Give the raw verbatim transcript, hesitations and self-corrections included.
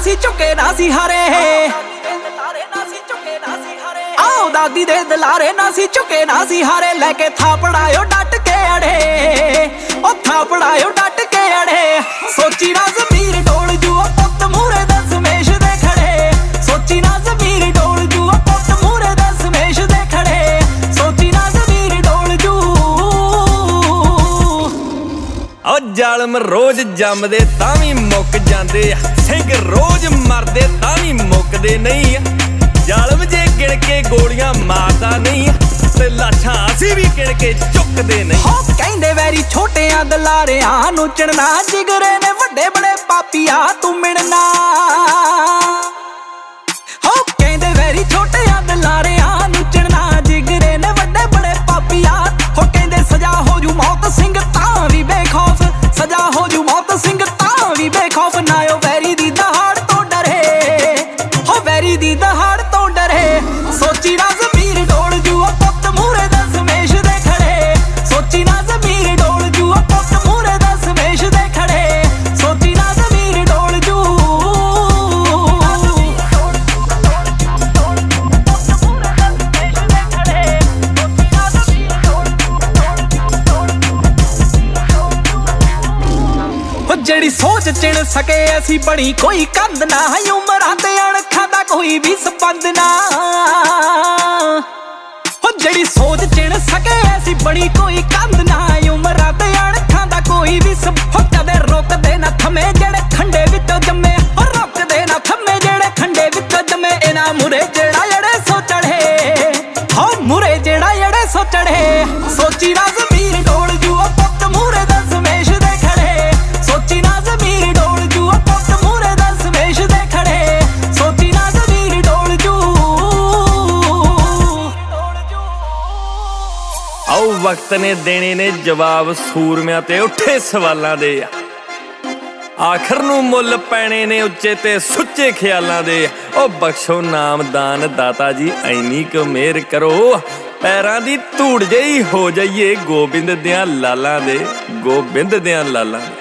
ਸੀ ਝੁਕੇ ਨਾ ਸੀ ਹਾਰੇ। ਆਓ ਦਾਦੀ ਦੇ ਦਲਾਰੇ ਨਾ ਸੀ ਝੁਕੇ ਨਾ ਸੀ ਹਾਰੇ। ਲੈ ਕੇ ਥਾਪੜਾਇਓ ਡਟ ਕੇ ਅੜੇ, ਉਹ ਥਾਪੜਾਇਓ ਡਟ ਕੇ ਅੜੇ। ਸੋਚੀ ਨਾ ਜ਼ਮੀਰ ਡੋਲ ਜੂ ਪੁੱਤ ਮੂਹਰੇ ਦਸਮੇਸ਼ ਦੇ ਖੜੇ। ਸੋਚੀ ਨਾ ਜ਼ਮੀਰ ਡੋਲ ਜੂ ਪੁੱਤ ਮੂਹਰੇ ਦਸਮੇਸ਼ ਦੇ ਖੜੇ। ਸੋਚੀ ਨਾ ਜ਼ਮੀਰ ਡੋਲ ਜੂ। ਉਹ ਜ਼ਾਲਮ ਰੋਜ਼ ਜੰਮਦੇ ਤਾਂ ਵੀ ਮੁੱਕ ਜਾਂਦੇ ਆ, ਸਿੰਘ ਰੋਜ਼ ਮਰਦੇ ਤਾਂ ਵੀ ਮੁੱਕਦੇ ਨਹੀਂ ਆ। ਜ਼ਾਲਮ ਜੇ ਗਿਣ ਕੇ ਗੋਲੀਆਂ ਮਾਰਦਾ ਨਹੀਂ ਤੇ ਲਾਸ਼ਾਂ ਅਸੀਂ ਵੀ ਗਿਣ ਕੇ ਚੁੱਕਦੇ ਨਹੀਂ। ਹੋ ਕਹਿੰਦੇ ਵੈਰੀ ਛੋਟਿਆਂ ਦਲਾਰਿਆਂ ਨੂੰ ਚਿਣਨਾ, ਜਿਗਰੇ ਨੇ ਵੱਡੇ ਬੜੇ ਪਾਪੀਆ ਤੂੰ ਮਿਲਣਾ। ਹੋ ਕਹਿੰਦੇ ਵੈਰੀ ਛੋਟਿਆਂ ਦਲਾਰਿਆਂ ਨੂੰ ਚਿਣਨਾ, ਜਿਗਰੇ ਨੇ ਵੱਡੇ ਬੜੇ ਪਾਪੀਆ। ਹੋ ਕਹਿੰਦੇ ਸਜ਼ਾ ਹੋ ਜੂ ਮੌਤ ਸਿੰਘ ਤਾਂ ਵੀ ਬੇਖੌਫ, ਸਜ਼ਾ ਹੋ ਜੂ ਮੌਤ ਸਿੰਘ ਤਾਂ ਵੀ ਬੇਖੌਫ। ਨਾ ਉਹ ਵੈਰੀ ਦੀ ਦਹਾੜ ਤੋਂ ਡਰੇ, ਹੋ ਵੈਰੀ ਦੀ ਦਹਾੜ ਤੋਂ ਡਰੇ। ਸੋਚੀ ਨਾ ਜ਼ਮੀਰ ਡੋਲ ਜੂ ਪੁੱਤ ਮੂਹਰੇ ਦਸਮੇਸ਼ ਦੇ ਖੜੇ। ਸੋਚੀ ਨਾ ਜ਼ਮੀਰ ਡੋਲ ਜੂ ਪੁੱਤ ਮੂਹਰੇ ਦਸਮੇਸ਼ ਦੇ ਖੜੇ। ਸੋਚੀ ਨਾ ਜ਼ਮੀਰ ਡੋਲ ਜੂ। ਜਿਹੜੀ ਸੋਚ ਚਿਣ ਸਕੇ ਅਸੀਂ ਬਣੀ ਕੋਈ ਕੰਧ ਨਾ, ਉਮਰਾਂ ਤੇ ਅਣਖਾਂ ਦਾ ਕੋਈ ਵੀ ਸਬੰਧ ਨਾ। ਜਿਹੜੀ ਸੋਚ ਚਿਣ ਸਕੇ ਅਸੀਂ ਬਣੀ ਕੋਈ ਕੰਧ ਨਾ, ਉਮਰਾਂ ਤੇ ਅਣਖਾਂ ਦਾ ਕੋਈ ਵੀ ਸਬੰਧ। ਕਦੇ ਰੁਕਦੇ ਨਾ ਥੰਮੇ ਜਿਹੜੇ ਖੰਡੇ ਵਿੱਚੋਂ ਜੰਮੇ, ਰੁਕਦੇ ਨਾ ਥੰਮੇ ਜਿਹੜੇ ਖੰਡੇ ਵਿੱਚੋਂ ਜੰਮੇ। ਇਹਨਾਂ ਮੁਰੇ ਜਿਹੜਾ ਜਿਹੜੇ ਸੋ ਚੜੇ, ਹੋ ਮੁਰੇ ਜਿਹੜਾ ਜਿਹੜੇ ਸੋ ਚੜੇ। ਸੋਚੀ ਨਾ ਜ਼ਮੀਰ ਡੋਲ ਜੂ ਪੁੱਤ ਮੂਹਰੇ ਦਸਮੇਸ਼ ਦੇ ਖੜੇ। ਸੋਚੀ ਨਾ ਜ਼ਮੀਰ ਡੋਲ ਜੂ ਪੁੱਤ ਮੂਹਰੇ ਦਸਮੇਸ਼ ਦੇ ਖੜੇ। ਸੋਚੀ ਨਾ ਜ਼ਮੀਰ ਡੋਲ ਜੂ। ਆਓ ਵਕਤ ਨੇ ਦੇਣੇ ਨੇ ਜਵਾਬ ਸੂਰਮਿਆਂ ਤੇ ਉੱਠੇ ਸਵਾਲਾਂ ਦੇ। ਆਖਰ ਨੂੰ ਮੁੱਲ ਪੈਣੇ ਨੇ ਉੱਚੇ ਤੇ ਸੁੱਚੇ ਖਿਆਲਾਂ ਦੇ। ਉਹ ਬਖਸ਼ੋ ਨਾਮਦਾਨ ਦਾਤਾ ਜੀ ਐਨੀ ਕੁ ਮਿਹਰ ਕਰੋ, ਪੈਰਾਂ ਦੀ ਧੂੜ ਜਿਹੀ ਹੋ ਜਾਈਏ ਗੋਬਿੰਦ ਦਿਆਂ ਲਾਲਾਂ ਦੇ, ਗੋਬਿੰਦ ਦਿਆਂ ਲਾਲਾਂ ਦੇ।